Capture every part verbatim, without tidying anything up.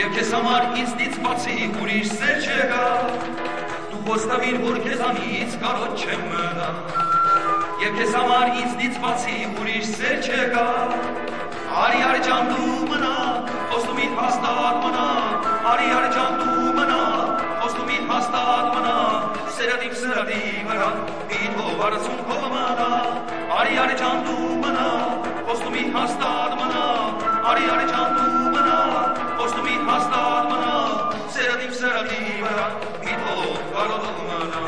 Եվ քեզ համար ինձնից բացի ուրիշ սեր չկա, դու խոստովիր, որ քեզանից կարոտ չեմ մնա։ Եվ քեզ համար ինձնից բացի ուրիշ սեր չկա, արի արջան դու մնա, խոստումիդ հաստատ մնա, արի արջան դու մնա, խոստումիդ հաստատ մնա, սերադիվ սրադի վրա, իդով արցունքով մնա, արի արջան դու մնա, խոստումիդ հաստատ մնա, արի արջան դու մնա, խոստումիդ հաստատ մնա, սերադիվ սրադի վրա, իդով արցունքով մնա։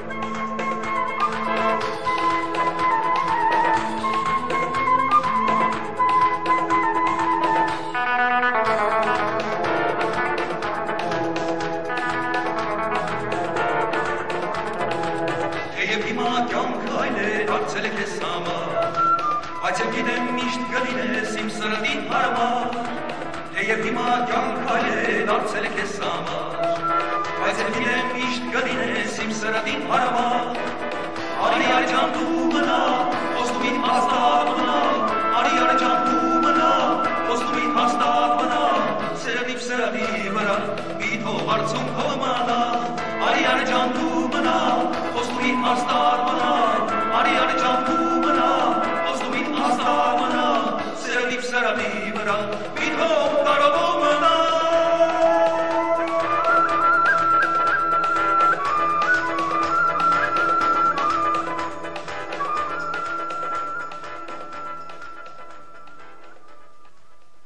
Բայց եմ գիտեմ միշտ գլինես իմ սրդին հարմար, թեև հիմա կյանք այլ է դարձել է քեզ համար, բայց եմ գիտեմ միշտ գլինես իմ սրդին հարմար, արի արջան դու մնա, խոստումիդ հաստատ մնա, արի արջան դու մնա, խոստումիդ հաստատ մնա, սրդիվ սրդի վրա, իդով արցունքով մնա, արի արջան դու մնա, խոստումիդ հաստատ մնա, արի արջան դու մնա, Hasta mına, sevdik sarabibra, bir